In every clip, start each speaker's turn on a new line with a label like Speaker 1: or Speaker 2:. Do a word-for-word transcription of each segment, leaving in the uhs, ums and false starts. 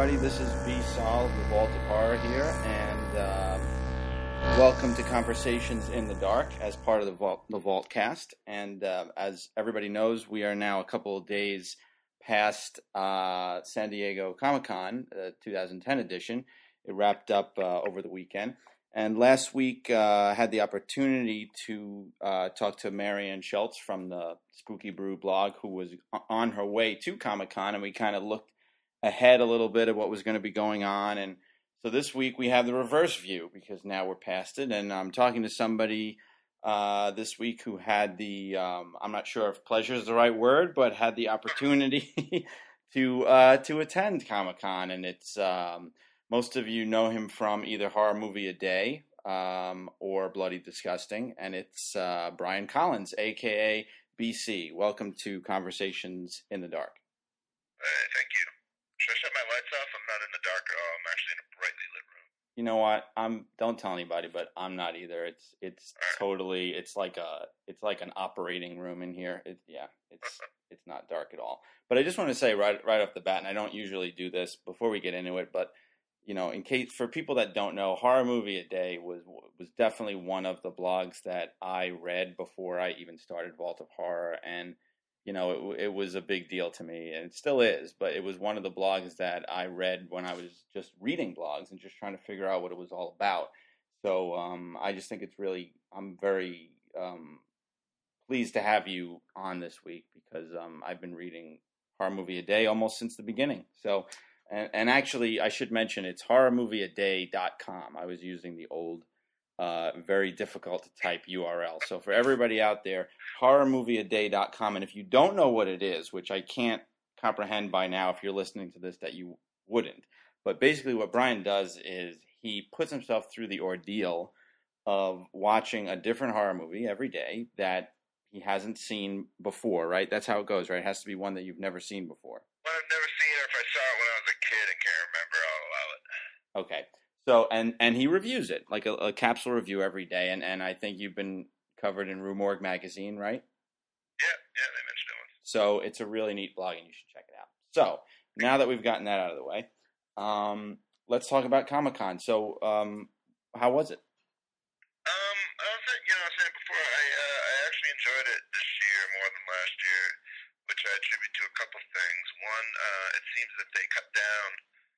Speaker 1: everybody. This is B. Sol, the Vault of Horror here, and uh, welcome to Conversations in the Dark as part of the Vault, the Vault cast. And uh, as everybody knows, we are now a couple of days past uh, San Diego Comic-Con, uh, twenty ten edition. It wrapped up uh, over the weekend. And last week, I uh, had the opportunity to uh, talk to Marianne Schultz from the Spooky Brew blog, who was on her way to Comic-Con, and we kind of looked ahead a little bit of what was going to be going on. And so this week we have the reverse view because now we're past it. And I'm talking to somebody uh, this week who had the, um, I'm not sure if pleasure is the right word, but had the opportunity to uh, to attend Comic-Con. And it's, um, most of you know him from either Horror Movie A Day um, or Bloody Disgusting. And it's uh, Brian Collins, a k a. B C. Welcome to Conversations in the Dark.
Speaker 2: Uh, thank you. Should I shut my lights off? I'm not in the dark at all. I'm actually in a brightly lit room.
Speaker 1: You know what? I'm. Don't tell anybody, but I'm not either. It's. It's right. Totally. It's like a. It's like an operating room in here. It, yeah. It's. It's not dark at all. But I just want to say right right off the bat, and I don't usually do this before we get into it, but you know, in case for people that don't know, Horror Movie A Day was was definitely one of the blogs that I read before I even started Vault of Horror, and you know, it, it was a big deal to me, and it still is, but it was one of the blogs that I read when I was just reading blogs and just trying to figure out what it was all about. So um, I just think it's really, I'm very um, pleased to have you on this week because um, I've been reading Horror Movie A Day almost since the beginning. So, and, and actually, I should mention, it's horror movie a day dot com. I was using the old Uh, very difficult to type U R L. So for everybody out there, horror movie a day dot com. And if you don't know what it is, which I can't comprehend by now if you're listening to this that you wouldn't, but basically what Brian does is he puts himself through the ordeal of watching a different horror movie every day that he hasn't seen before, right? That's how it goes, right? It has to be one that you've never seen before.
Speaker 2: Well, I've never seen it. If I saw it when I was a kid and can't remember, I'll allow it.
Speaker 1: Okay. So, and, and he reviews it, like a, a capsule review every day, and, and I think you've been covered in Rue Morgue magazine, right?
Speaker 2: Yeah, yeah, they mentioned it once.
Speaker 1: So it's a really neat blog, and you should check it out. So, now that we've gotten that out of the way, um, let's talk about Comic-Con. So, um, how was it?
Speaker 2: Um, I was, you know, I was saying before, I, uh, I actually enjoyed it this year more than last year, which I attribute to a couple things. One, uh, it seems that they cut down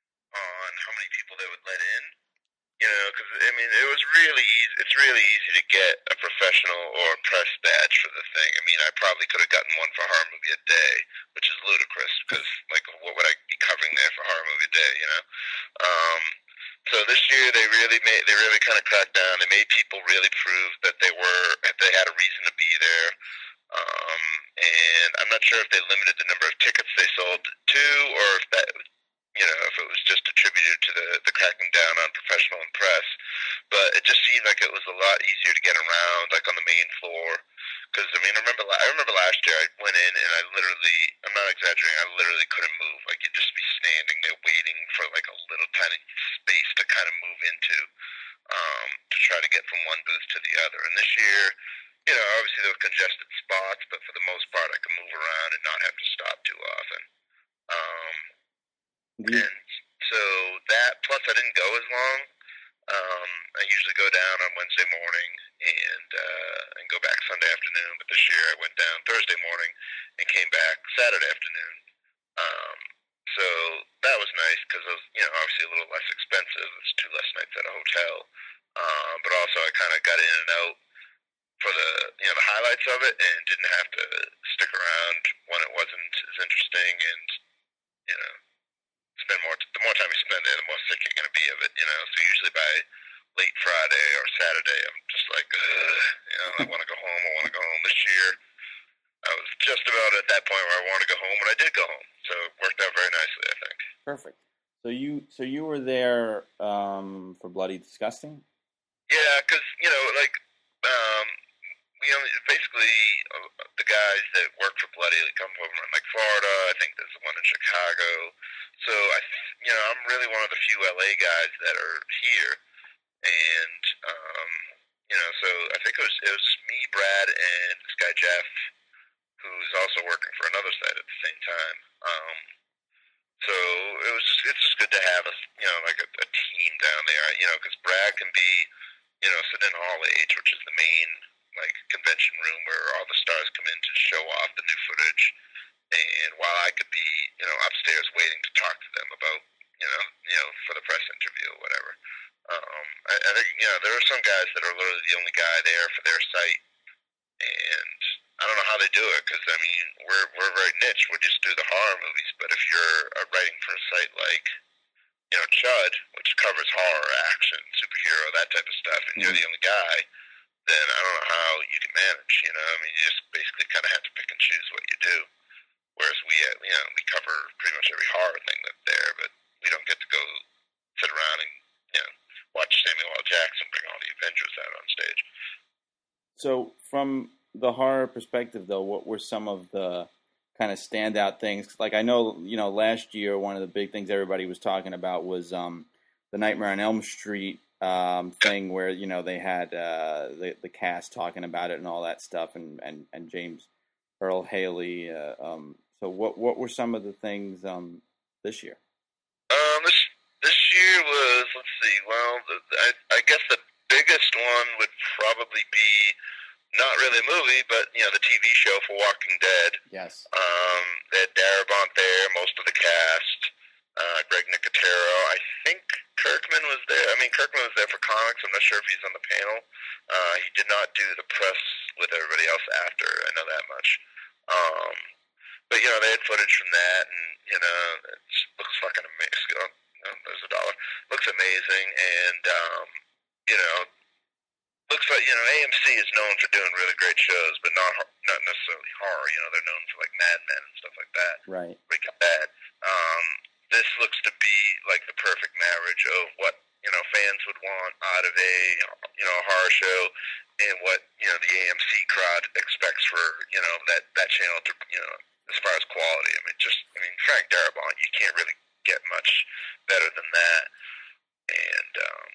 Speaker 2: on how many people they would let in. You know, because, I mean, it was really easy. It's really easy to get a professional or a press badge for the thing. I mean, I probably could have gotten one for Horror Movie A Day, which is ludicrous, because, like, what would I be covering there for Horror Movie A Day, you know? Um, so this year they really made, they really kind of cracked down. They made people really prove that they were, that they had a reason to be there. Um, and I'm not sure if they limited the number of tickets they sold to, or if that, you know, if it was just attributed to the, the cracking down on professional and press. But it just seemed like it was a lot easier to get around, like on the main floor. Because, I mean, I remember, I remember last year I went in and I literally, I'm not exaggerating, I literally couldn't move. Like, you'd just be standing there waiting for, like, a little tiny space to kind of move into, um, to try to get from one booth to the other. And this year, you know, obviously there were congested spots, but for the most part I could move around and not have to stop too often. Um...
Speaker 1: Mm-hmm.
Speaker 2: And so that, plus I didn't go as long. Um, I usually go down on Wednesday morning and uh, and go back Sunday afternoon. But this year I went down Thursday morning and came back Saturday afternoon. Um, so that was nice because it was, you know, obviously a little less expensive. It's two less nights at a hotel. Um, but also I kind of got in and out for the, you know, the highlights of it and didn't have to stick around when it wasn't as interesting and, you know, spend more, the more time you spend there, the more sick you're going to be of it, you know. So usually by late Friday or Saturday, I'm just like, ugh, you know, I want to go home. I want to go home. This year, I was just about at that point where I wanted to go home, and I did go home. So it worked out very nicely, I think.
Speaker 1: Perfect. So you, so you were there um, for Bloody Disgusting?
Speaker 2: Yeah, because, you know, like, um, we only, basically, uh, the guys that work for Bloody like, come over from, like, Florida. I think there's one in Chicago. So, I, you know, I'm really one of the few L A guys that are here. And, um, you know, so I think it was, it was just me, Brad, and this guy, Jeff, who's also working for another site at the same time. Um, So it was just, it's just good to have a, you know, like a, a team down there, you know, because Brad can be, you know, sitting in Hall H, which is the main, like, convention room where all the stars come in to show off the new footage. And while I could be, you know, upstairs waiting to talk to them about, you know, you know, for the press interview or whatever. Um, I, I think, you know, there are some guys that are literally the only guy there for their site, and I don't know how they do it because I mean we're we're very niche. We just do the horror movies, but if you're uh, writing for a site like you know Chud, which covers horror, action, superhero, that type of stuff, and mm-hmm. you're the only guy, then I don't know how you can manage. You know, I mean, you just basically kind of have to pick and choose what you do. Whereas we, uh, you know, we cover pretty much every horror thing that's there, but we don't get to go sit around and you know watch Samuel L. Jackson bring all the Avengers out on stage.
Speaker 1: So, from the horror perspective, though, what were some of the kind of standout things? Like, I know, you know, last year, one of the big things everybody was talking about was um, the Nightmare on Elm Street um, thing where, you know, they had uh, the, the cast talking about it and all that stuff, and, and, and James Earl Haley. Uh, um, so, what what were some of the things um, this year?
Speaker 2: Um, this, this year was, let's see, well, the, I, I guess the biggest one would probably be not really a movie, but you know the T V show for Walking Dead.
Speaker 1: Yes.
Speaker 2: Um, they had Darabont there, most of the cast. Uh, Greg Nicotero. I think Kirkman was there. I mean, Kirkman was there for comics. I'm not sure if he's on the panel. Uh, he did not do the press with everybody else after. I know that much. Um, but you know they had footage from that, and you know it looks fucking amazing. Oh, there's a dollar. Looks amazing, and um, you know. Looks like, you know, A M C is known for doing really great shows, but not not necessarily horror. You know, they're known for, like, Mad Men and stuff like that.
Speaker 1: Right.
Speaker 2: Breaking Bad. Um, this looks to be, like, the perfect marriage of what, you know, fans would want out of a, you know, a horror show and what, you know, the A M C crowd expects for, you know, that, that channel to, you know, as far as quality. I mean, just, I mean, Frank Darabont, you can't really get much better than that. And, um,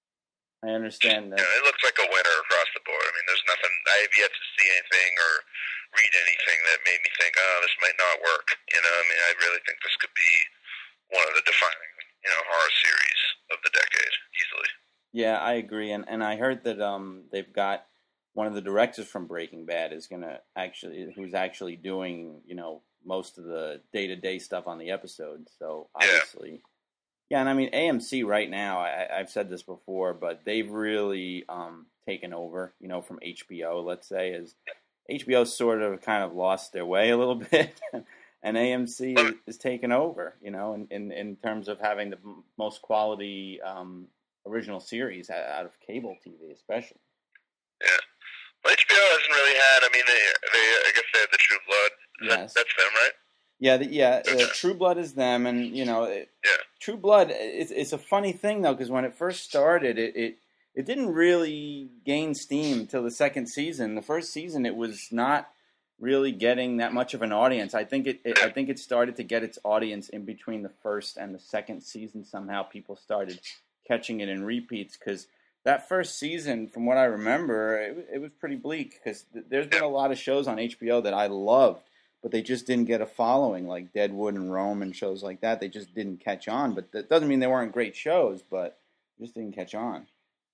Speaker 1: I understand that.
Speaker 2: You know, it looks like a winner across the board. I mean, there's nothing, I have yet to see anything or read anything that made me think, oh, this might not work. You know, I mean, I really think this could be one of the defining, you know, horror series of the decade, easily.
Speaker 1: Yeah, I agree. And and I heard that um they've got one of the directors from Breaking Bad is going to actually, who's actually doing, you know, most of the day-to-day stuff on the episode. So, obviously... Yeah. Yeah, and I mean, A M C right now, I, I've said this before, but they've really um, taken over, you know, from H B O, let's say, as H B O sort of kind of lost their way a little bit, and A M C is, is taken over, you know, in, in, in terms of having the m- most quality um, original series out of cable T V, especially.
Speaker 2: Yeah. Well, H B O hasn't really had, I mean, they, they I guess they had the True Blood.
Speaker 1: Yes.
Speaker 2: That, that's them, right?
Speaker 1: Yeah, the, yeah. Uh, True Blood is them, and you know, it,
Speaker 2: yeah.
Speaker 1: True Blood. It's it's a funny thing though, because when it first started, it, it it didn't really gain steam until the second season. The first season, it was not really getting that much of an audience. I think it, it I think it started to get its audience in between the first and the second season. Somehow, people started catching it in repeats because that first season, from what I remember, it, it was pretty bleak. Because th- there's been a lot of shows on H B O that I loved, but they just didn't get a following, like Deadwood and Rome and shows like that. They just didn't catch on. But that doesn't mean they weren't great shows, but just didn't catch on.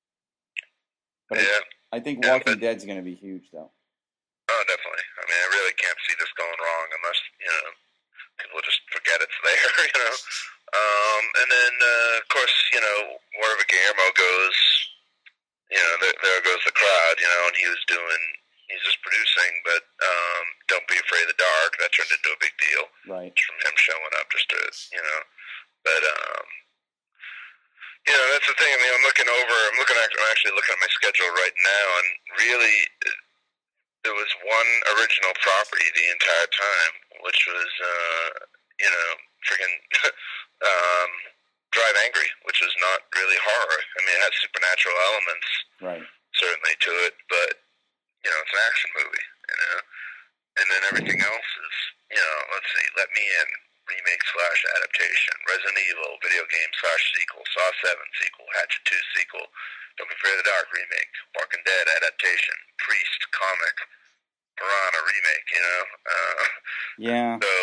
Speaker 1: But
Speaker 2: yeah.
Speaker 1: I, I think
Speaker 2: yeah,
Speaker 1: Walking
Speaker 2: but,
Speaker 1: Dead's going to be huge, though.
Speaker 2: Oh, definitely. I mean, I really can't see this going wrong unless, you know, people just forget it's there, you know. Um, and then, uh, of course, you know, wherever Guillermo goes, you know, there, there goes the crowd, you know, and he was doing... He's just producing, but um, Don't Be Afraid of the Dark. That turned into a big deal.
Speaker 1: Right.
Speaker 2: From him showing up just to, you know. But, um, you know, that's the thing. I mean, I'm looking over, I'm looking at, I'm actually looking at my schedule right now, and really, there was one original property the entire time, which was, uh, you know, freaking um, Drive Angry, which was not really horror. I mean, it has supernatural elements,
Speaker 1: right,
Speaker 2: certainly, to it, but you know, it's an action movie, you know, and then everything else is, you know, let's see, Let Me In, remake slash adaptation, Resident Evil, video game slash sequel, Saw seven sequel, Hatchet two sequel, Don't Be Afraid of the Dark remake, Walking Dead adaptation, Priest comic, Piranha remake, you know, uh,
Speaker 1: yeah.
Speaker 2: So,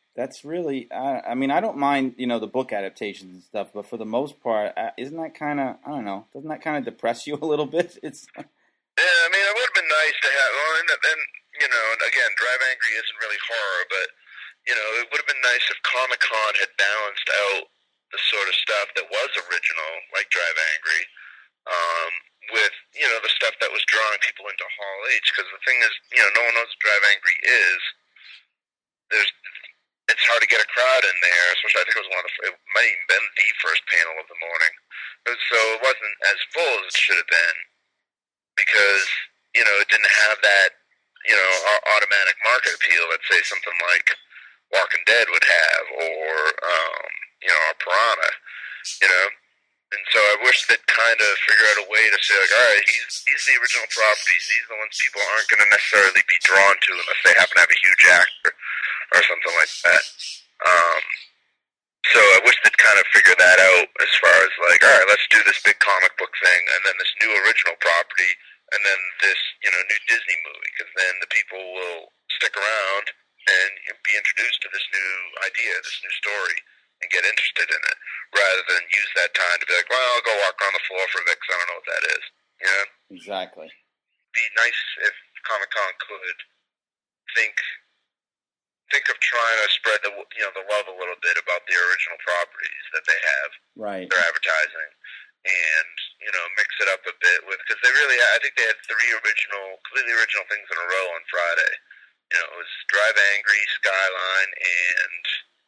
Speaker 1: That's really. I, I mean, I don't mind, you know, the book adaptations and stuff, but for the most part, uh, isn't that kind of? I don't know. Doesn't that kind of depress you a little bit? It's.
Speaker 2: Yeah, I mean, it would have been nice to have. Well, and, and you know, and again, Drive Angry isn't really horror, but you know, it would have been nice if Comic Con had balanced out the sort of stuff that was original, like Drive Angry, um, with you know the stuff that was drawing people into Hall H. Because the thing is, you know, no one knows what Drive Angry is. There's, it's hard to get a crowd in there. Especially, I think it was one of the. It might even been the first panel of the morning, so it wasn't as full as it should have been because you know it didn't have that you know automatic market appeal that say something like Walking Dead would have, or um, you know, a Piranha, you know. And so I wish they'd kind of figure out a way to say, like, all right, he's he's the original properties. These are the ones people aren't going to necessarily be drawn to unless they happen to have a huge actor or something like that. Um, so I wish they'd kind of figure that out as far as like, all right, let's do this big comic book thing, and then this new original property, and then this you know new Disney movie, because then the people will stick around and be introduced to this new idea, this new story, and get interested in it, rather than use that time to be like, well, I'll go walk around the floor for a bit because I don't know what that is. You know?
Speaker 1: Exactly.
Speaker 2: It'd be nice if Comic-Con could think think of trying to spread the you know the love a little bit about the original properties that they have,
Speaker 1: right?
Speaker 2: Their advertising, and you know mix it up a bit with because they really I think they had three original, completely original things in a row on Friday. You know, it was Drive Angry, Skyline, and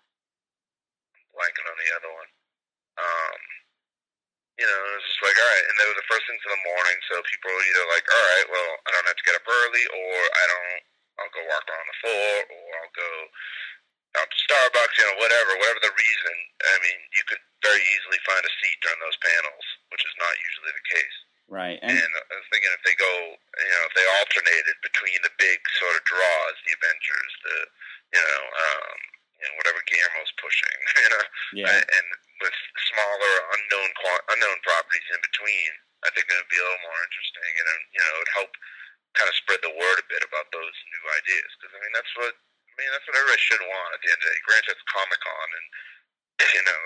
Speaker 2: I'm blanking on the other one. Um, you know, it was just like, all right, and they were the first things in the morning, so people were either like, all right, well, I don't have to get up early, or I don't, I'll go walk around the floor, or I'll go out to Starbucks, you know, whatever, whatever the reason. I mean, you could very easily find a seat during those panels, which is not usually the case.
Speaker 1: Right.
Speaker 2: And, and I was thinking if they go, you know, if they alternated between the big sort of draws, the Avengers, the, you know, um, you know, whatever Guillermo's pushing, you know,
Speaker 1: yeah.
Speaker 2: and with smaller unknown unknown properties in between, I think it would be a little more interesting, and you know, it would help kind of spread the word a bit about those new ideas. Because I mean, that's what I mean, that's what everybody should want at the end of the day. Granted, it's Comic Con, and you know.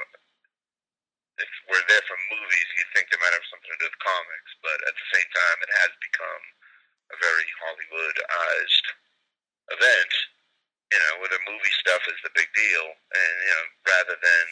Speaker 2: If we're there for movies, you'd think they might have something to do with comics, but at the same time, it has become a very Hollywoodized event, you know, where the movie stuff is the big deal, and, you know, rather than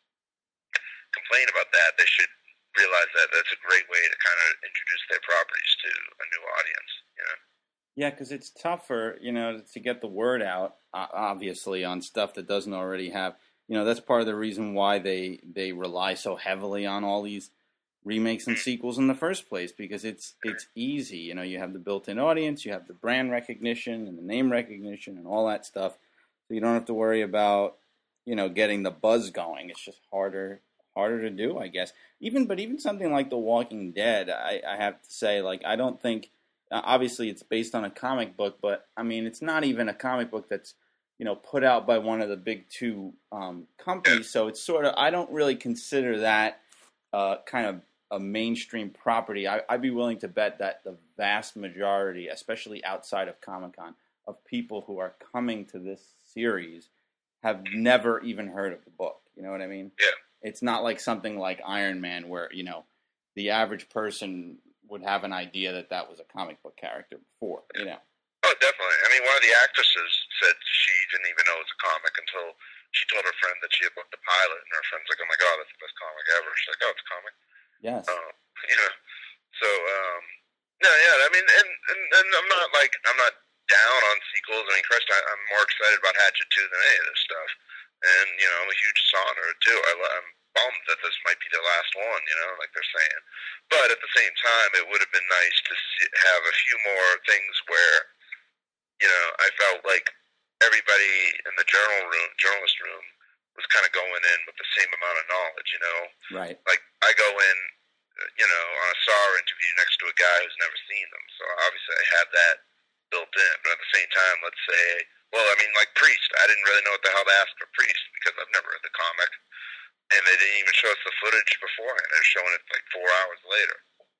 Speaker 2: complain about that, they should realize that that's a great way to kind of introduce their properties to a new audience, you know?
Speaker 1: Yeah, because it's tougher, you know, to get the word out, obviously, on stuff that doesn't already have. You know, that's part of the reason why they, they rely so heavily on all these remakes and sequels in the first place, because it's it's easy. You know, you have the built-in audience, you have the brand recognition and the name recognition and all that stuff. So you don't have to worry about, you know, getting the buzz going. It's just harder harder to do, I guess. Even but even something like The Walking Dead, I, I have to say, like, I don't think, obviously it's based on a comic book, but I mean, it's not even a comic book that's, you know, put out by one of the big two um, companies. So it's sort of, I don't really consider that uh, kind of a mainstream property. I, I'd be willing to bet that the vast majority, especially outside of Comic-Con, of people who are coming to this series have never even heard of the book. You know what I mean?
Speaker 2: Yeah.
Speaker 1: It's not like something like Iron Man where, you know, the average person would have an idea that that was a comic book character before, you know.
Speaker 2: Oh, definitely. I mean, one of the actresses said she didn't even know it was a comic until she told her friend that she had booked the pilot, and her friend's like, "Oh my god, that's the best comic ever." She's like, "Oh, it's a comic."
Speaker 1: Yes.
Speaker 2: Uh, you know. So, um, no, yeah. I mean, and, and and I'm not like I'm not down on sequels. I mean, Christ, I, I'm more excited about Hatchet two than any of this stuff, and you know, I'm a huge Sonner too. I, I'm bummed that this might be the last one. You know, like they're saying, but at the same time, it would have been nice to see, have a few more things where. You know, I felt like everybody in the journal room, journalist room, was kind of going in with the same amount of knowledge. You know,
Speaker 1: right?
Speaker 2: Like I go in, you know, on a S A R interview next to a guy who's never seen them, so obviously I have that built in. But at the same time, let's say, well, I mean, like Priest, I didn't really know what the hell to ask for Priest because I've never read the comic, and they didn't even show us the footage beforehand. They're showing it like four hours later.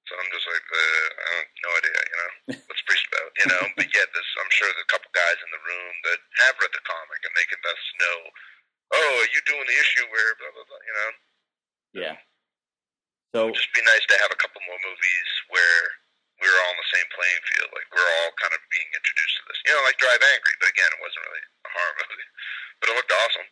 Speaker 2: So I'm just like, uh, I have no idea, you know, what's preached about, you know. But yet, there's, I'm sure there's a couple guys in the room that have read the comic, and they can thus know, oh, are you doing the issue where blah blah blah, you know?
Speaker 1: Yeah. So
Speaker 2: it'd just be nice to have a couple more movies where we're all on the same playing field, like we're all kind of being introduced to this, you know, like Drive Angry. But again, it wasn't really a horror movie, but it looked awesome.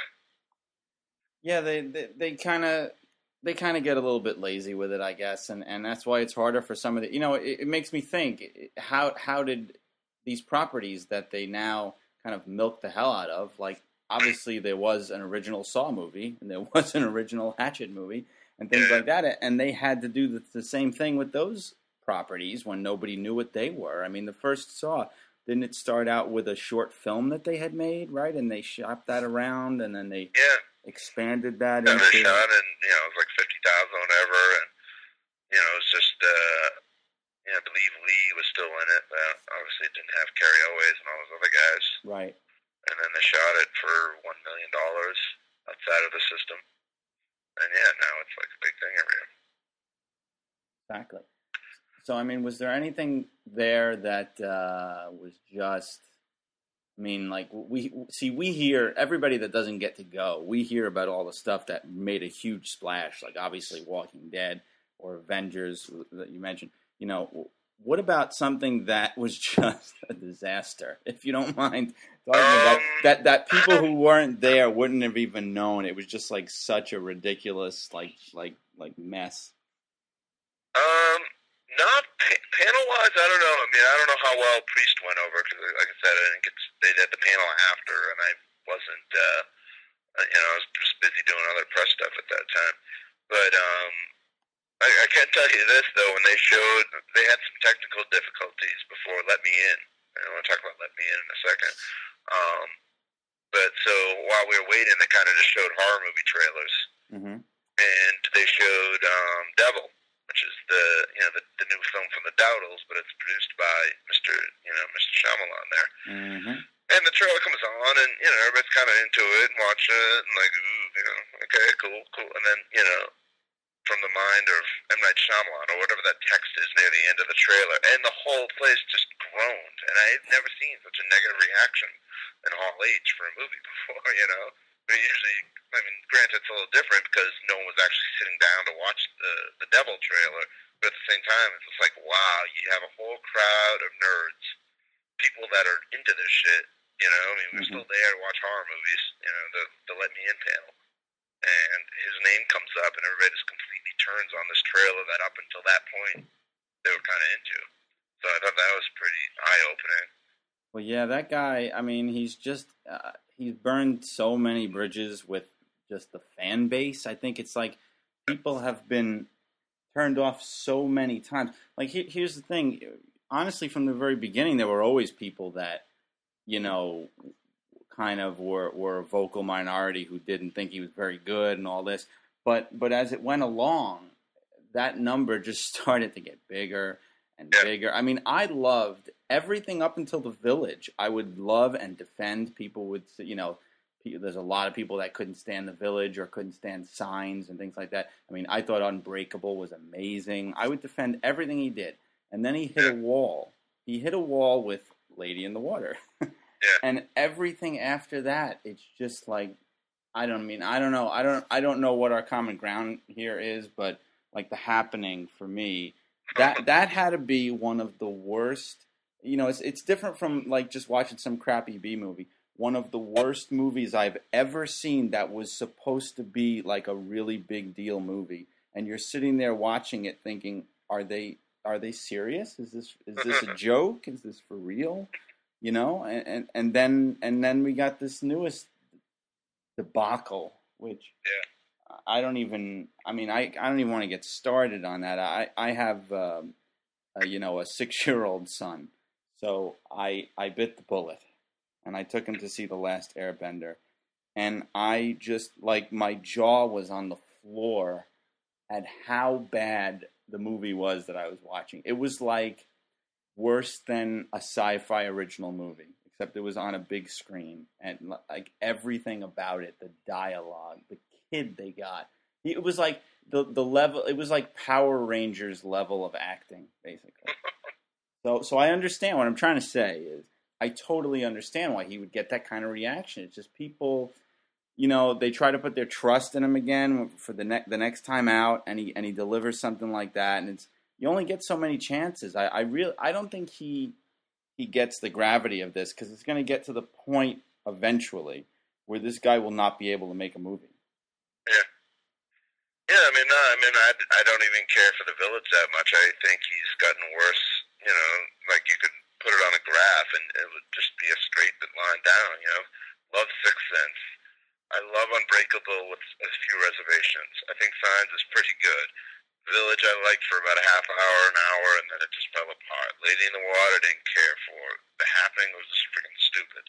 Speaker 1: Yeah, they they, they kind of they kind of get a little bit lazy with it, I guess, and, and that's why it's harder for some of the. You know, it, it makes me think how how did these properties that they now kind of milk the hell out of, like obviously there was an original Saw movie and there was an original Hatchet movie and things like that, and they had to do the, the same thing with those properties when nobody knew what they were. I mean, the first Saw, didn't it start out with a short film that they had made, right? And they shopped that around, and then they
Speaker 2: yeah.
Speaker 1: expanded that
Speaker 2: yeah,
Speaker 1: into...
Speaker 2: they shot, and, you know, it was like fifty thousand or whatever, and, you know, it was just, uh, you know, I believe Lee was still in it, but obviously it didn't have Carrie Elways and all those other guys.
Speaker 1: Right.
Speaker 2: And then they shot it for one million dollars outside of the system. And, yeah, now it's like a big thing every year.
Speaker 1: Exactly. So, I mean, was there anything there that uh, was just, I mean, like, we see, we hear, everybody that doesn't get to go, we hear about all the stuff that made a huge splash, like obviously Walking Dead or Avengers that you mentioned. You know, what about something that was just a disaster, if you don't mind talking
Speaker 2: um,
Speaker 1: about that, that people who weren't there wouldn't have even known? It was just like such a ridiculous, like, like, like mess.
Speaker 2: Um, not pa- panel-wise, I don't know. I mean, I don't know how well Priest went over, because, like I said, I didn't get to, they did the panel after, and I wasn't, uh, you know, I was just busy doing other press stuff at that time. But, um, I, I can tell you this, though, when they showed, they had some technical difficulties before Let Me In. I want to talk about Let Me In in a second. Um, but so while we were waiting, they kind of just showed horror movie trailers. Mm-hmm. And they showed um, Devil, which is the, you know, the, the new film from the Dowdles, but it's produced by Mister, you know, Mister Shyamalan there. Mm-hmm. And the trailer comes on, and, you know, everybody's kind of into it and watching it, and like, ooh, you know, okay, cool, cool. And then, you know, from the mind of M. Night Shyamalan, or whatever that text is near the end of the trailer, and the whole place just groaned. And I had never seen such a negative reaction in Hall H for a movie before, you know. I mean, usually, I mean, granted, it's a little different because no one was actually sitting down to watch the, the Devil trailer, but at the same time, it's just like, wow, you have a whole crowd of nerds, people that are into this shit, you know. I mean, we're mm-hmm. still there to watch horror movies, you know, the, the Let Me In panel. And his name comes up, and everybody just completely turns on this trailer that up until that point they were kind of into. So I thought that was pretty eye-opening.
Speaker 1: Well, yeah, that guy, I mean, he's just, uh, he's burned so many bridges with just the fan base. I think it's like people have been turned off so many times. Like, he, here's the thing. Honestly, from the very beginning, there were always people that, you know, kind of were, were a vocal minority who didn't think he was very good and all this. But but as it went along, that number just started to get bigger and bigger. I mean, I loved everything up until The Village. I would love and defend people would, you know, there's a lot of people that couldn't stand The Village or couldn't stand Signs and things like that. I mean, I thought Unbreakable was amazing. I would defend everything he did. And then he hit a wall. He hit a wall with Lady in the Water.
Speaker 2: Yeah.
Speaker 1: And everything after that, it's just like, I don't mean, I don't know, I don't, I don't know what our common ground here is, but like The Happening for me, that that had to be one of the worst. You know, it's it's different from like just watching some crappy B movie. One of the worst movies I've ever seen that was supposed to be like a really big deal movie, and you're sitting there watching it, thinking, are they are they serious? Is this is this a joke? Is this for real? You know, and, and, and then and then we got this newest debacle, which
Speaker 2: yeah.
Speaker 1: I don't even. I mean, I, I don't even want to get started on that. I I have um, a, you know a six year old son, so I I bit the bullet, and I took him to see The Last Airbender, and I just like my jaw was on the floor at how bad the movie was that I was watching. It was like worse than a sci-fi original movie, except it was on a big screen, and like everything about it, the dialogue, the kid they got, it was like the the level. It was like Power Rangers level of acting, basically. So so I understand what I'm trying to say is I totally understand why he would get that kind of reaction. It's just people, you know, they try to put their trust in him again for the next the next time out, and he and he delivers something like that, and it's you only get so many chances. I I really I don't think he he gets the gravity of this because it's going to get to the point eventually where this guy will not be able to make a movie.
Speaker 2: Yeah. Yeah, I mean, no, I mean, I, I don't even care for the Village that much. I think he's gotten worse. You know, like you could put it on a graph and it would just be a straight line down. You know, love Sixth Sense. I love Unbreakable with a few reservations. I think Signs is pretty good. Village I liked for about a half hour, an hour, and then it just fell apart. Lady in the Water didn't care for. The Happening was just freaking stupid.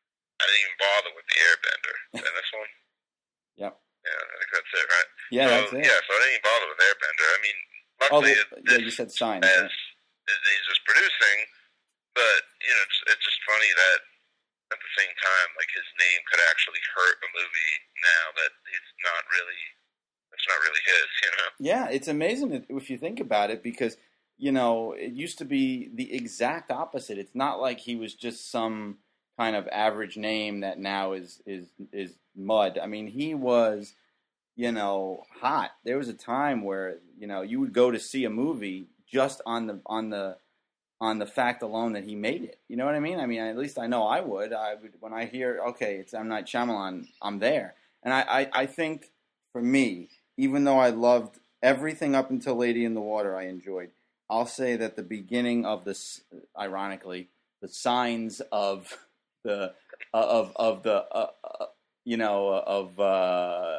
Speaker 2: I didn't even bother with the Airbender. And this one?
Speaker 1: Yep.
Speaker 2: Yeah, I think that's it, right?
Speaker 1: Yeah,
Speaker 2: so,
Speaker 1: that's it.
Speaker 2: Yeah, so I didn't even bother with Airbender. I mean,
Speaker 1: Oh,
Speaker 2: luckily,
Speaker 1: well,
Speaker 2: it,
Speaker 1: yeah,
Speaker 2: this,
Speaker 1: you said Signs.
Speaker 2: as
Speaker 1: Yeah.
Speaker 2: he's just producing, but you know, it's, it's just funny that at the same time, like his name could actually hurt a movie now that it's not really, it's not really his, you know?
Speaker 1: Yeah, it's amazing if you think about it because you know it used to be the exact opposite. It's not like he was just some kind of average name that now is is is mud. I mean, he was, you know, hot. There was a time where, you know, you would go to see a movie just on the on the on the fact alone that he made it. You know what I mean? I mean, at least I know I would. I would when I hear, okay, it's M. Night Shyamalan, I'm there. And I, I, I think for me, even though I loved everything up until Lady in the Water, I enjoyed. I'll say that the beginning of this, ironically, the signs of the of of the uh, uh, you know of uh,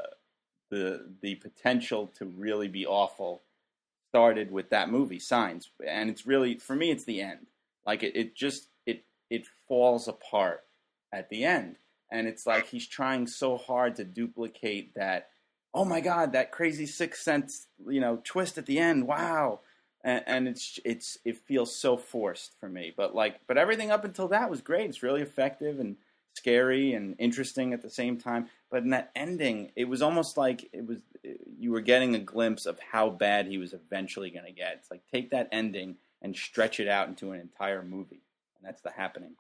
Speaker 1: the the potential to really be awful started with that movie, Signs, and it's really for me, it's the end. Like it, it just it it falls apart at the end, and it's like he's trying so hard to duplicate that. Oh my God, that crazy Sixth Sense, you know, twist at the end. Wow. And, and it's it's it feels so forced for me, but like, but everything up until that was great. It's really effective and scary and interesting at the same time. But in that ending, it was almost like it was you were getting a glimpse of how bad he was eventually going to get. It's like take that ending and stretch it out into an entire movie, and that's The Happening.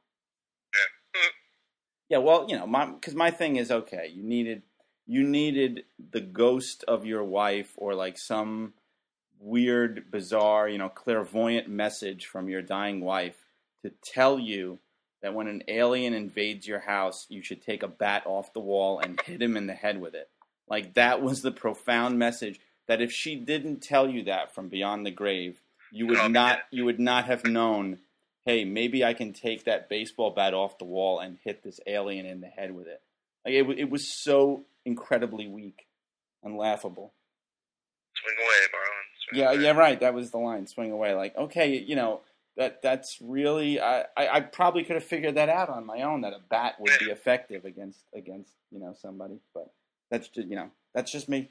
Speaker 1: Yeah, well, you know, my because my thing is okay. You needed you needed the ghost of your wife or like some weird, bizarre, you know, clairvoyant message from your dying wife to tell you that when an alien invades your house, you should take a bat off the wall and hit him in the head with it. Like, that was the profound message that if she didn't tell you that from beyond the grave, you would not you would not have known, hey, maybe I can take that baseball bat off the wall and hit this alien in the head with it. Like, it, it was so incredibly weak and laughable.
Speaker 2: Swing away, Marlon. Swing
Speaker 1: Yeah,
Speaker 2: away.
Speaker 1: yeah, right. That was the line. Swing away. Like, okay, you know, that that's really. I, I, I probably could have figured that out on my own that a bat would be effective against against you know somebody, but that's just you know that's just me.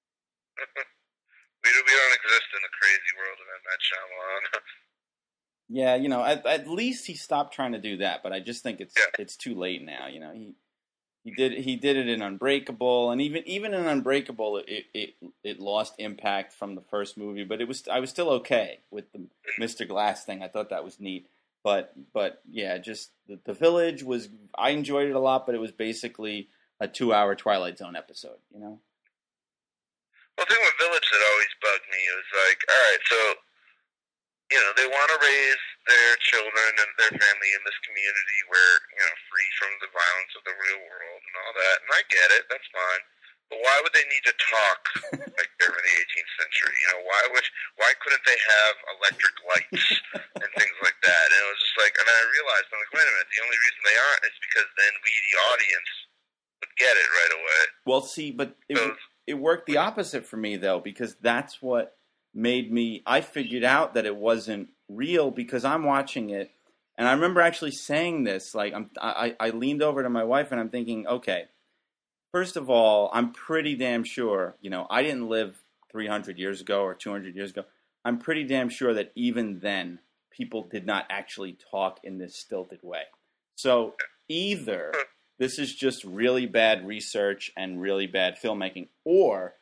Speaker 2: we we don't exist in the crazy world of M. Night Shyamalan.
Speaker 1: Yeah, you know, at, at least he stopped trying to do that, but I just think it's
Speaker 2: Yeah.
Speaker 1: it's too late now. You know, he he did he did it in Unbreakable, and even even in Unbreakable, it it it lost impact from the first movie, but it was I was still okay with the Mister Glass thing. I thought that was neat, but but yeah, just the, the Village was I enjoyed it a lot, but it was basically a two hour Twilight Zone episode. You know.
Speaker 2: Well, the thing with Village that always bugged me was like, all right, so you know, they want to raise their children and their family in this community where, you know, free from the violence of the real world and all that. And I get it. That's fine. But why would they need to talk like they're in the eighteenth century? You know, why would, why couldn't they have electric lights and things like that? And it was just like, and I realized, I'm like, wait a minute, the only reason they aren't is because then we, the audience, would get it right away.
Speaker 1: Well, see, but it,
Speaker 2: So-
Speaker 1: it worked the opposite for me, though, because that's what made me, I figured out that it wasn't real because I'm watching it, and I remember actually saying this, like, I'm, I, I leaned over to my wife, and I'm thinking, okay, first of all, I'm pretty damn sure, you know, I didn't live three hundred years ago or two hundred years ago. I'm pretty damn sure that even then, people did not actually talk in this stilted way. So, either this is just really bad research and really bad filmmaking, or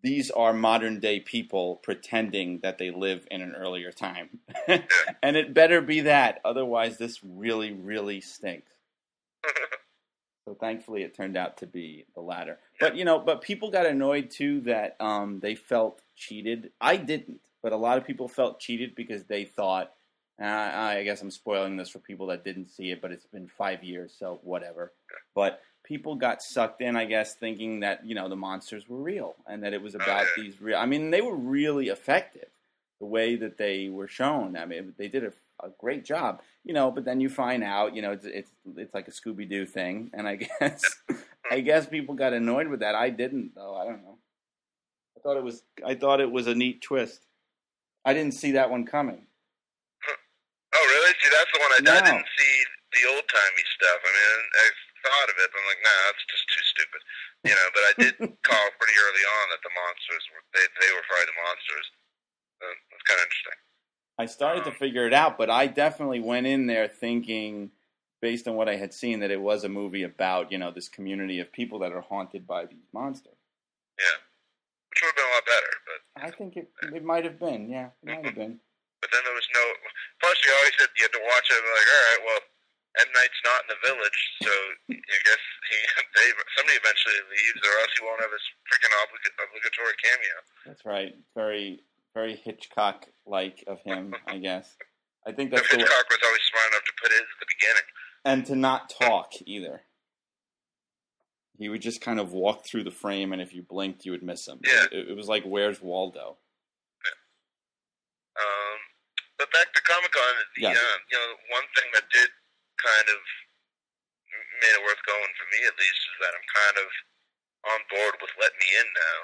Speaker 1: these are modern day people pretending that they live in an earlier time. And it better be that. Otherwise, this really, really stinks. So thankfully, it turned out to be the latter. But, you know, but people got annoyed, too, that um, they felt cheated. I didn't. But a lot of people felt cheated because they thought, uh, I guess I'm spoiling this for people that didn't see it, but it's been five years, so whatever. But people got sucked in, I guess, thinking that, you know, the monsters were real and that it was about these real. I mean, they were really effective the way that they were shown. I mean, they did a, a great job, you know. But then you find out, you know, it's it's, it's like a Scooby Doo thing, and I guess I guess people got annoyed with that. I didn't, though. I don't know. I thought it was I thought it was a neat twist. I didn't see that one coming.
Speaker 2: Oh, really? See, that's the one I,
Speaker 1: No.
Speaker 2: I didn't see the old timey stuff. I mean, I thought of it, but I'm like, nah, that's just too stupid, you know. But I did call pretty early on that the monsters were they they were probably the monsters. So that's kind of interesting.
Speaker 1: I started to figure it out, but I definitely went in there thinking, based on what I had seen, that it was a movie about, you know, this community of people that are haunted by these monsters.
Speaker 2: Yeah, which would have been a lot better, but
Speaker 1: I think it it might have been, yeah, it might have been.
Speaker 2: but then there was no. Plus, you always had you had to watch it. And like, all right, well, M. Night's not in the village, so I guess he they somebody eventually leaves, or else he won't have his freaking oblig- obligatory cameo.
Speaker 1: That's right. Very, very Hitchcock-like of him, I guess. I think that's
Speaker 2: Hitchcock
Speaker 1: the
Speaker 2: was always smart enough to put his at the beginning.
Speaker 1: and to not talk either. He would just kind of walk through the frame, and if you blinked, you would miss him.
Speaker 2: Yeah.
Speaker 1: It, it was like, where's Waldo?
Speaker 2: Um, but back to Comic Con, the
Speaker 1: Yeah.
Speaker 2: uh, you know one thing that did kind of made it worth going for me at least is that I'm kind of on board with Let Me In now,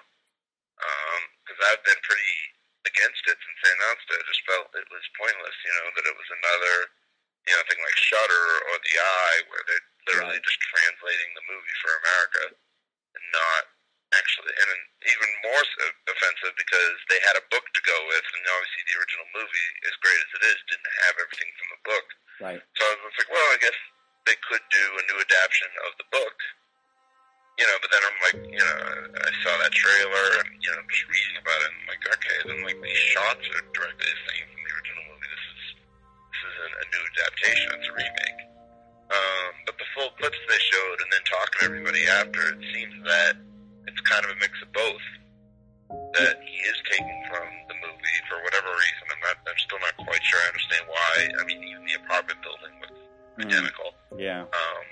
Speaker 2: because I've been pretty against it since they announced it. I just felt it was pointless, you know, that it was another you know thing like Shudder or The Eye, where they're literally
Speaker 1: Right.
Speaker 2: just translating the movie for America and not actually, and even more so offensive because they had a book to go with, and obviously the original movie, as great as it is, didn't have everything from the book.
Speaker 1: Right.
Speaker 2: So I was like, well, I guess they could do a new adaptation of the book, you know. But then I'm like, you know, I saw that trailer, and you know, just reading about it, and I'm like, okay, then like these shots are directly the same from the original movie. This is this isn't a new adaptation; it's a remake. Um, but the full clips they showed, and then talking to everybody after, it seems that it's kind of a mix of both. That he is taking from the movie for whatever reason. I'm not. I'm still not quite sure. I understand why. I mean, even the apartment building was identical.
Speaker 1: Yeah.
Speaker 2: Um,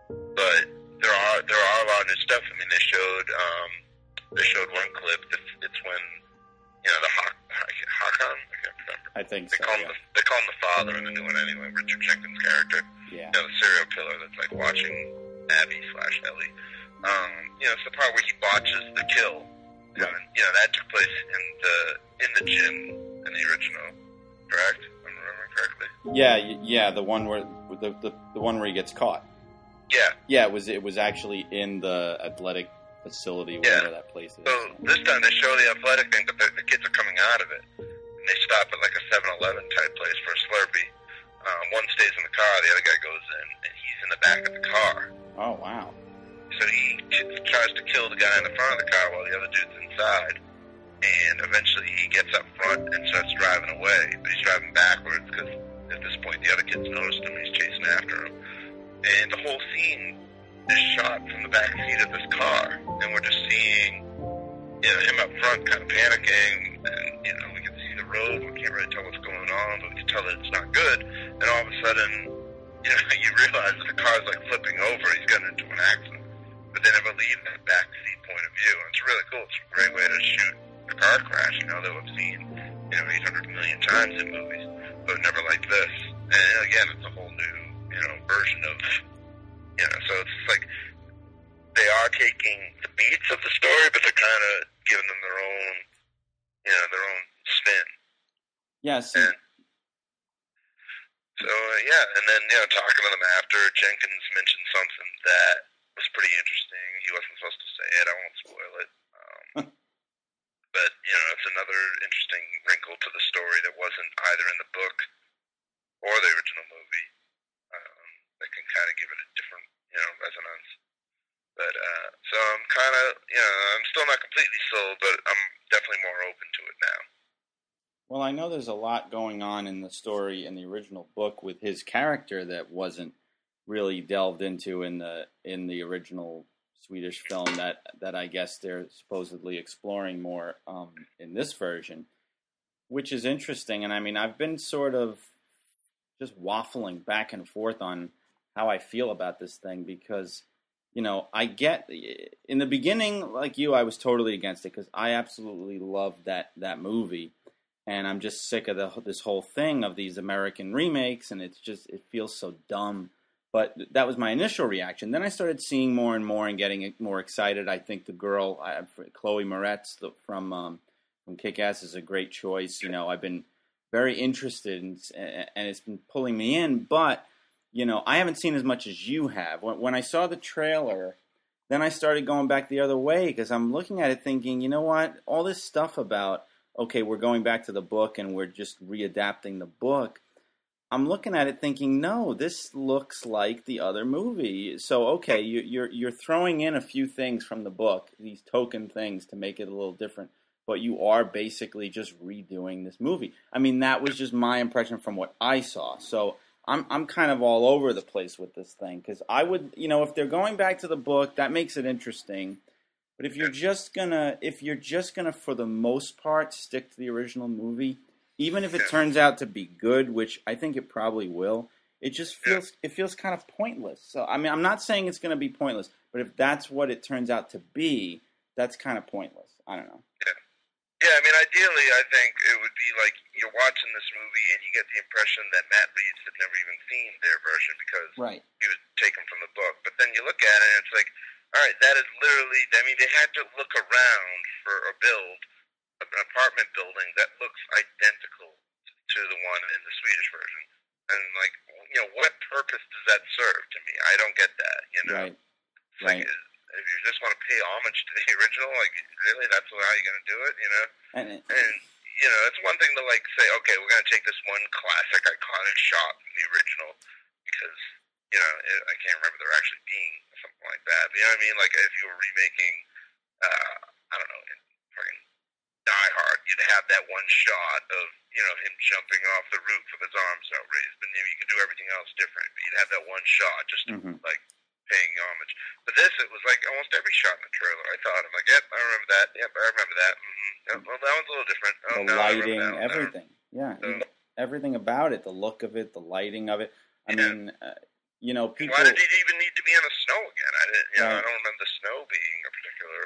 Speaker 2: but there are there are a lot of new stuff. I mean, they showed um, they showed one clip. It's, it's when you know the Hawk, Hakon. I can't remember.
Speaker 1: I think
Speaker 2: They
Speaker 1: so.
Speaker 2: call him
Speaker 1: Yeah.
Speaker 2: the, they call him the father in the new one anyway. Richard Jenkins' character.
Speaker 1: Yeah.
Speaker 2: You know, the serial killer that's like watching Abby slash Ellie. Um, you know, it's the part where he botches the kill.
Speaker 1: Right.
Speaker 2: And, you know, that took place in the in the gym in the original, correct? If I'm remembering correctly.
Speaker 1: Yeah. y- Yeah. The one where the, the the one where he gets caught.
Speaker 2: Yeah.
Speaker 1: Yeah. It was it was actually in the athletic facility, whatever that place is.
Speaker 2: So this time they show the athletic thing, but the, the kids are coming out of it. And they stop at like a seven eleven type place for a Slurpee. Um, one stays in the car, the other guy goes in, and he's in the back of the car.
Speaker 1: Oh wow.
Speaker 2: So he k- tries to kill the guy in the front of the car while the other dude's inside. And eventually he gets up front and starts driving away. But he's driving backwards because at this point the other kid's noticed him and he's chasing after him. And the whole scene is shot from the back seat of this car. And we're just seeing, you know, him up front kind of panicking. And, you know, we can see the road. We can't really tell what's going on, but we can tell that it's not good. And all of a sudden, you know, you realize that the car's like flipping over. He's gotten into an accident. But they never leave that back seat point of view. And it's really cool. It's a great way to shoot a car crash, you know, that we've seen, you know, eight hundred million times in movies, but never like this. And again, it's a whole new, you know, version of, you know, so it's like they are taking the beats of the story, but they're kind of giving them their own, you know, their own spin.
Speaker 1: Yes.
Speaker 2: And so, uh, yeah, and then, you know, talking to them after, Jenkins mentioned something that was pretty interesting. He wasn't supposed to say it. I won't spoil it. Um, but, you know, it's another interesting wrinkle to the story that wasn't either in the book or the original movie um, that can kind of give it a different, you know, resonance. But uh, so I'm kind of, you know, I'm still not completely sold, but I'm definitely more open to it now.
Speaker 1: Well, I know there's a lot going on in the story in the original book with his character that wasn't really delved into in the in the original Swedish film that that I guess they're supposedly exploring more um, in this version, which is interesting. And I mean, I've been sort of just waffling back and forth on how I feel about this thing because, you know, I get in the beginning, like you, I was totally against it because I absolutely loved that that movie. And I'm just sick of the, this whole thing of these American remakes, and it's just, it feels so dumb. But that was my initial reaction. Then I started seeing more and more and getting more excited. I think the girl, I, Chloe Moretz from um, from Kick-Ass is a great choice. You know, I've been very interested, in, and it's been pulling me in. But, you know, I haven't seen as much as you have. When, when I saw the trailer, then I started going back the other way because I'm looking at it thinking, you know what, all this stuff about, okay, we're going back to the book and we're just readapting the book. I'm looking at it thinking, no, this looks like the other movie. So, okay, you, you're you're throwing in a few things from the book, these token things to make it a little different, but you are basically just redoing this movie. I mean, that was just my impression from what I saw. So I'm I'm kind of all over the place with this thing because I would, you know, if they're going back to the book, that makes it interesting. But if you're just gonna, if you're just gonna, for the most part, stick to the original movie, even if it turns out to be good, which I think it probably will, it just feels it feels kind of pointless. So I mean, I'm not saying it's gonna be pointless, but if that's what it turns out to be, that's kind of pointless. I don't know.
Speaker 2: Yeah, yeah. I mean, ideally, I think it would be like you're watching this movie and you get the impression that Matt Reeves had never even seen their version because
Speaker 1: right.
Speaker 2: he was taken from the book. But then you look at it and it's like, all right, that is literally, I mean, they had to look around for a build, an apartment building that looks identical to the one in the Swedish version. And, like, you know, what purpose does that serve to me? I don't get that, you know?
Speaker 1: Right,
Speaker 2: it's
Speaker 1: right.
Speaker 2: Like, if you just want to pay homage to the original, like, really, that's how you're going to do it, you know?
Speaker 1: And, it,
Speaker 2: and, you know, it's one thing to, like, say, okay, we're going to take this one classic, iconic shot from the original because, you know, I can't remember there actually being something like that. But you know what I mean? Like if you were remaking, uh, I don't know, in fucking Die Hard, you'd have that one shot of, you know, him jumping off the roof with his arms outraised. But you know, you could do everything else different. But you'd have that one shot just
Speaker 1: mm-hmm.
Speaker 2: like paying homage. But this, it was like almost every shot in the trailer. I thought, I'm like, yep, I remember that. Yep, I remember that. Mm-hmm. Yep, well, that one's a little different. Oh,
Speaker 1: the
Speaker 2: no,
Speaker 1: lighting,
Speaker 2: I
Speaker 1: everything. Yeah,
Speaker 2: so,
Speaker 1: everything about it, the look of it, the lighting of it. I yeah. mean... Uh, You know, people.
Speaker 2: Why did it even need to be in the snow again? I didn't. You know,
Speaker 1: right.
Speaker 2: I don't remember the snow being a particular.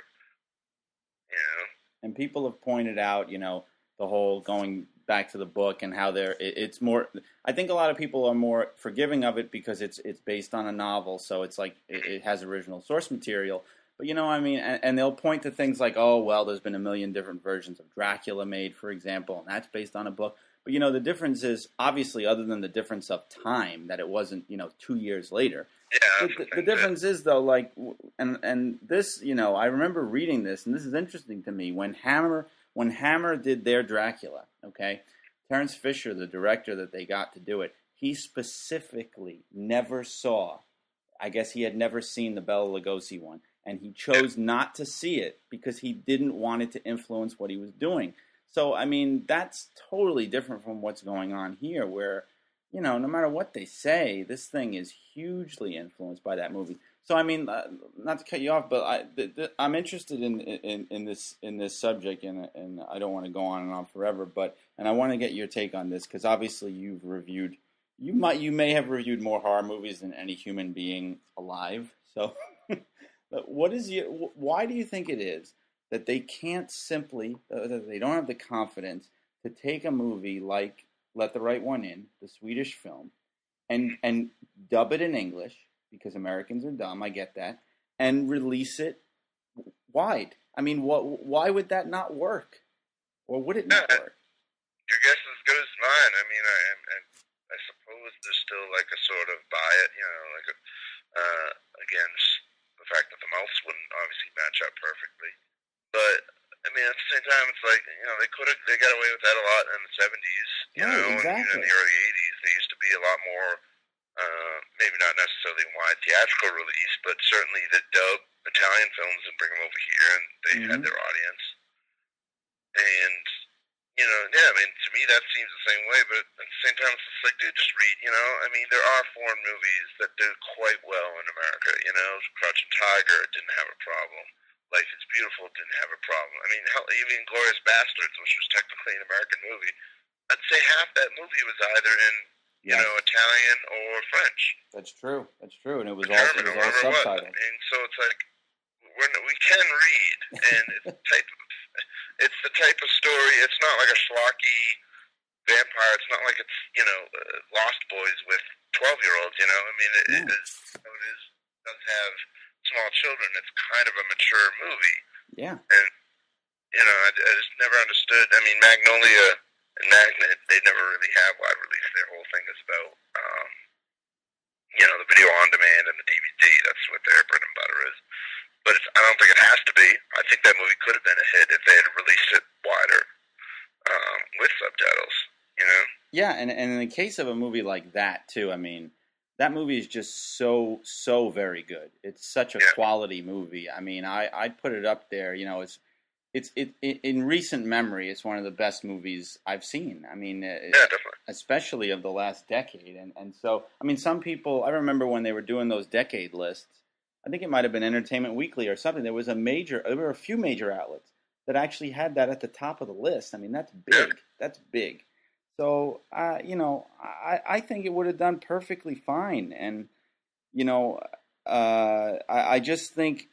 Speaker 2: You know.
Speaker 1: And people have pointed out, you know, the whole going back to the book and how they're. It, it's more. I think a lot of people are more forgiving of it because it's it's based on a novel, so it's like it, it has original source material. But you know, I mean, and, and they'll point to things like, oh, well, there's been a million different versions of Dracula made, for example, and that's based on a book. But, you know, the difference is, obviously, other than the difference of time, that it wasn't, you know, two years later.
Speaker 2: Yeah.
Speaker 1: The, the, the difference is, though, like, and and this, you know, I remember reading this, and this is interesting to me. When Hammer, when Hammer did their Dracula, okay, Terence Fisher, the director that they got to do it, he specifically never saw, I guess he had never seen the Bela Lugosi one, and he chose not to see it because he didn't want it to influence what he was doing. So, I mean, that's totally different from what's going on here where, you know, no matter what they say, this thing is hugely influenced by that movie. So, I mean, uh, not to cut you off, but I, th- th- I'm interested in, in, in this in this subject, and, and I don't want to go on and on forever, but and I want to get your take on this because obviously you've reviewed, you might you may have reviewed more horror movies than any human being alive. So, but what is your, why do you think it is that they can't simply, uh, that they don't have the confidence to take a movie like Let the Right One In, the Swedish film, and and dub it in English, because Americans are dumb, I get that, and release it wide? I mean, what? Why would that not work? Or would it not
Speaker 2: yeah,
Speaker 1: work?
Speaker 2: Your guess is as good as mine. I mean, I, I, I suppose there's still like a sort of bias, you know, like a, uh, against the fact that the mouths wouldn't obviously match up perfectly. But I mean, at the same time, it's like, you know, they could have, they got away with that a lot in the seventies, you
Speaker 1: right,
Speaker 2: know,
Speaker 1: exactly.
Speaker 2: and even in the early eighties. They used to be a lot more, uh, maybe not necessarily wide theatrical release, but certainly the dub Italian films and bring them over here, and they
Speaker 1: mm-hmm.
Speaker 2: had their audience. And you know, yeah, I mean, to me that seems the same way. But at the same time, it's just like, dude, just read. You know, I mean, there are foreign movies that do quite well in America. You know, Crouching Tiger didn't have a problem. Life is Beautiful didn't have a problem. I mean, hell, even Glorious Bastards, which was technically an American movie, I'd say half that movie was either in you yes. know Italian or French.
Speaker 1: That's true. That's true, and it was
Speaker 2: or
Speaker 1: all
Speaker 2: German,
Speaker 1: it was all subtitled.
Speaker 2: And so it's like we're, we can read, and it's the type of it's the type of story. It's not like a schlocky vampire. It's not like it's you know uh, Lost Boys with twelve year olds. You know, I mean, it, yeah. it is. It is does have small children. It's kind of a mature movie.
Speaker 1: Yeah.
Speaker 2: And you know, I, I just never understood. I mean, Magnolia and Magnet, they never really have wide release. Their whole thing is about, um, you know, the video on demand and the D V D. That's what their bread and butter is. But it's, I don't think it has to be. I think that movie could have been a hit if they had released it wider um, with subtitles. You know.
Speaker 1: Yeah, and and in the case of a movie like that too, I mean. That movie is just so, so very good. It's such a
Speaker 2: yeah.
Speaker 1: quality movie. I mean, I, I'd put it up there. You know, it's, it's, it, it, in recent memory, it's one of the best movies I've seen. I mean,
Speaker 2: yeah, definitely.
Speaker 1: Especially of the last decade. And, and so, I mean, some people, I remember when they were doing those decade lists, I think it might have been Entertainment Weekly or something. There was a major, there were a few major outlets that actually had that at the top of the list. I mean, that's big.
Speaker 2: Yeah.
Speaker 1: That's big. So, uh, you know, I, I think it would have done perfectly fine. And, you know, uh, I, I just think,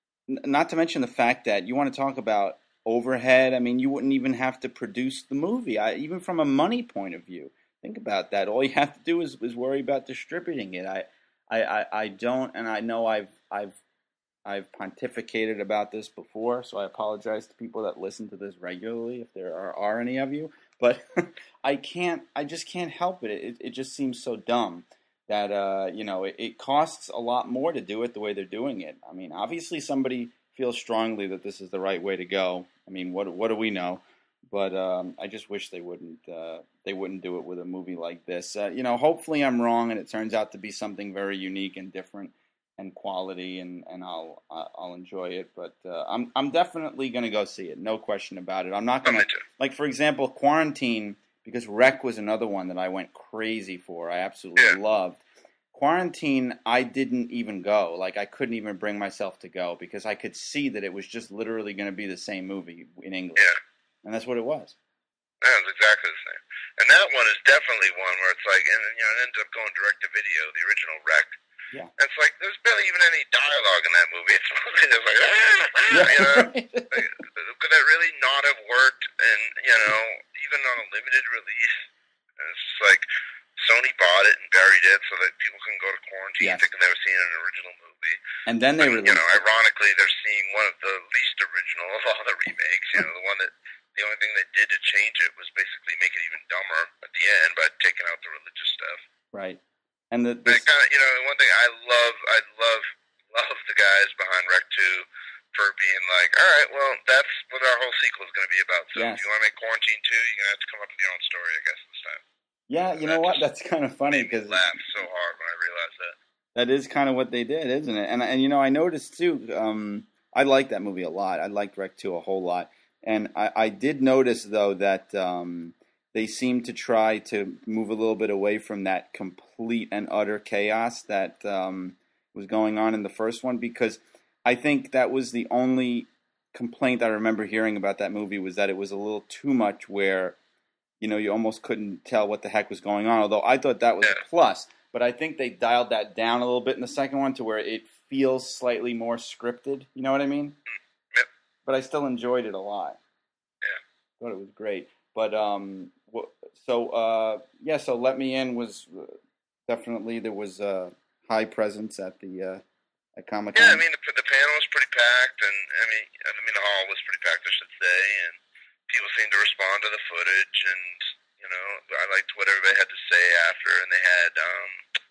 Speaker 1: not to mention the fact that you want to talk about overhead. I mean, you wouldn't even have to produce the movie, I, even from a money point of view. Think about that. All you have to do is, is worry about distributing it. I, I, I, I don't, and I know I've, I've, I've pontificated about this before, so I apologize to people that listen to this regularly, if there are, are any of you. But I can't, I just can't help it. It, it just seems so dumb that, uh, you know, it, it costs a lot more to do it the way they're doing it. I mean, obviously somebody feels strongly that this is the right way to go. I mean, what what do we know? But um, I just wish they wouldn't, uh, they wouldn't do it with a movie like this. Uh, you know, hopefully I'm wrong and it turns out to be something very unique and different and quality, and, and I'll I'll enjoy it. But uh, I'm I'm definitely gonna go see it, no question about it. I'm not gonna like, for example, Quarantine, because Rec was another one that I went crazy for. I absolutely
Speaker 2: yeah. loved
Speaker 1: Quarantine. I didn't even go. Like, I couldn't even bring myself to go because I could see that it was just literally going to be the same movie in English,
Speaker 2: yeah.
Speaker 1: and that's what it was.
Speaker 2: Yeah, it's exactly the same. And that one is definitely one where it's like, and you know, it ended up going direct to video, the original Rec.
Speaker 1: Yeah.
Speaker 2: And it's like, there's barely even any dialogue in that movie. It's mostly just like, ah, ah,
Speaker 1: yeah,
Speaker 2: you know?
Speaker 1: right.
Speaker 2: Like, could that really not have worked? And, you know, even on a limited release, it's just like, Sony bought it and buried it so that people can go to quarantine
Speaker 1: yes.
Speaker 2: thinking they were seeing an original movie.
Speaker 1: And then they
Speaker 2: and,
Speaker 1: released
Speaker 2: you know, ironically, they're seeing one of the least original of all the remakes. You know, the one that, the only thing they did to change it was basically make it even dumber at the end by taking out the religious stuff.
Speaker 1: Right. And the,
Speaker 2: the kind of, you know, one thing I love, I love, love the guys behind Rec two for being like, all right, well, that's what our whole sequel is going to be about. So
Speaker 1: yes.
Speaker 2: if you want to make Quarantine two, you're going to have to come up with your own story, I guess, this time.
Speaker 1: Yeah, you know what? That's kind of funny because
Speaker 2: I laughed so hard when I realized that.
Speaker 1: That is kind of what they did, isn't it? And and you know, I noticed too. Um, I liked that movie a lot. I liked Rec two a whole lot, and I, I did notice though that um, they seemed to try to move a little bit away from that complete and utter chaos that um, was going on in the first one, because I think that was the only complaint I remember hearing about that movie, was that it was a little too much where, you know, you almost couldn't tell what the heck was going on, although I thought that was a plus. But I think they dialed that down a little bit in the second one to where it feels slightly more scripted. You know what I mean?
Speaker 2: Yep.
Speaker 1: But I still enjoyed it a lot.
Speaker 2: Yeah.
Speaker 1: Thought it was great. But, um, so, uh, yeah, so Let Me In was definitely, there was a high presence at the, uh, at Comic-Con.
Speaker 2: Yeah, I mean, the, the panel was pretty packed, and, I mean, I mean, the hall was pretty packed, I should say, and people seemed to respond to the footage, and, you know, I liked what everybody had to say after, and they had, um,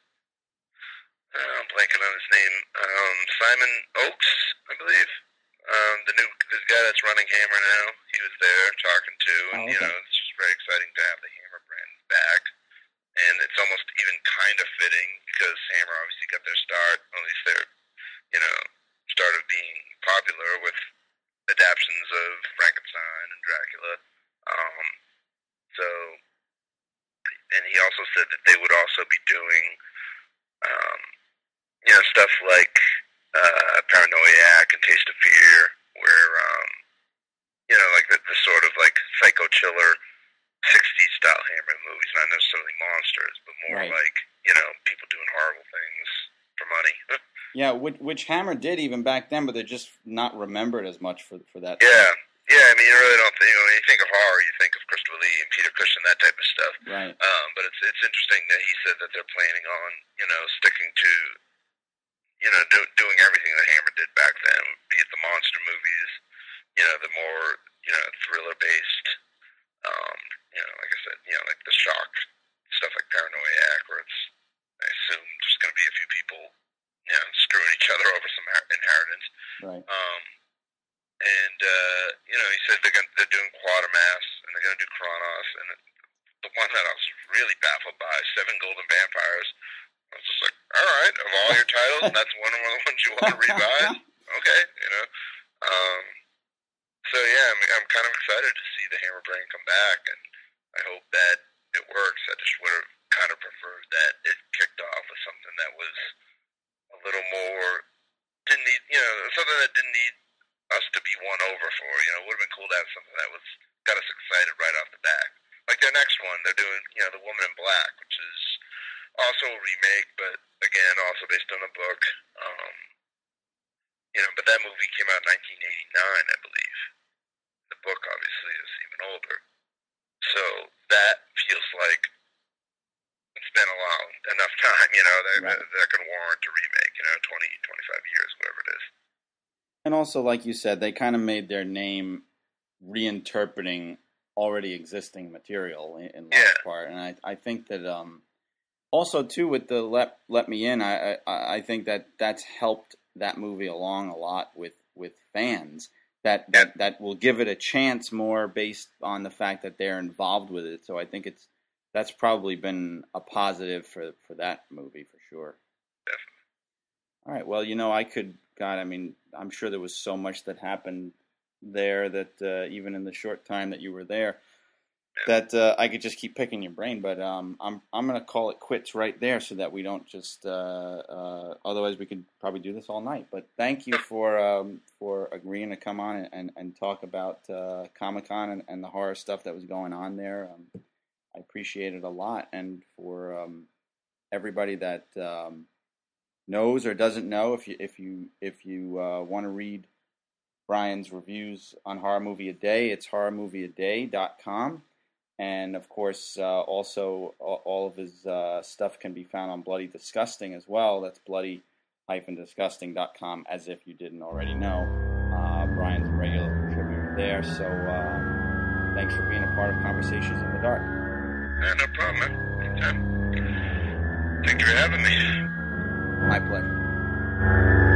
Speaker 2: I'm blanking on his name, um, Simon Oakes, I believe, um, the new, this guy that's running Hammer now, he was there talking to, and,
Speaker 1: oh, okay.
Speaker 2: you know, it's just very exciting to have the Hammer brand back, and it's almost even kind of fitting, because Hammer obviously got their start, at least their, you know, started being popular with adaptations of Frankenstein and Dracula. Um, so, and he also said that they would also be doing, um, you know, stuff like uh, Paranoiac and Taste of Fear, where, um, you know, like the, the sort of like psycho chiller sixties style Hammer movies, not necessarily monsters, but more
Speaker 1: right.
Speaker 2: like, you know, people doing horrible things for money.
Speaker 1: Yeah, which, which Hammer did even back then, but they're just not remembered as much for for that.
Speaker 2: Yeah,
Speaker 1: time.
Speaker 2: yeah. I mean, you really don't think, you know, when you think of horror, you think of Christopher Lee and Peter Cushing, that type of stuff.
Speaker 1: Right.
Speaker 2: Um, but it's it's interesting that he said that they're planning on, you know, sticking to, you know, do, doing everything that Hammer did back then, be it the monster movies, you know, the more, you know, thriller based, um, you know, like I said, you know, like the shock stuff like Paranoiac, where it's, I assume, just going to be a few people, you know, screwing each other over some inheritance.
Speaker 1: Right.
Speaker 2: Um, and, uh, you know, he said they're, gonna, they're doing Quatermass, and they're going to do Kronos, and the one that I was really baffled by, Seven Golden Vampires, I was just like, all right, of all your titles, that's one of the ones you want to revise? Okay, you know. Um, so, yeah, I'm, I'm kind of excited to see the Hammer Brain come back, and I hope that it works. I just would have kind of preferred that it kicked off with something that was a little more, didn't need, you know, something that didn't need us to be won over for. You know, it would have been cool to have something that was got us excited right off the bat. Like their next one, they're doing, you know, The Woman in Black, which is also a remake, but again, also based on a book. Um, you know, but that movie came out in nineteen eighty-nine, I believe. The book, obviously, is even older. So that feels like it's been a long enough time, you know, that, right. that, that can warrant a remake, you know, twenty, twenty-five years, whatever it is.
Speaker 1: And also, like you said, they kind of made their name reinterpreting already existing material in, in large yeah. part. And I, I think that um, also, too, with the Let Let Me In, I, I, I think that that's helped that movie along a lot with, with fans. That, that
Speaker 2: yeah.
Speaker 1: that will give it a chance more based on the fact that they're involved with it. So I think it's that's probably been a positive for, for that movie for sure.
Speaker 2: Definitely.
Speaker 1: All right. Well, you know, I could, God, I mean, I'm sure there was so much that happened there that uh, even in the short time that you were there,
Speaker 2: yeah.
Speaker 1: that uh, I could just keep picking your brain. But um, I'm I'm going to call it quits right there so that we don't just. Uh, uh, otherwise, we could probably do this all night. But thank you for um, for agreeing to come on and, and, and talk about uh, Comic-Con and, and the horror stuff that was going on there. Um, I appreciate it a lot, and for um, everybody that um, knows or doesn't know, if you if you if you uh, want to read Brian's reviews on Horror Movie A Day, it's horror movie a day dot com. And, of course, uh, also all of his uh, stuff can be found on Bloody Disgusting as well. That's bloody dash disgusting dot com, as if you didn't already know. Uh, Brian's a regular contributor there. So uh, thanks for being a part of Conversations in the Dark.
Speaker 2: Yeah, no problem, man. Anytime. Thank you for having me.
Speaker 1: My pleasure.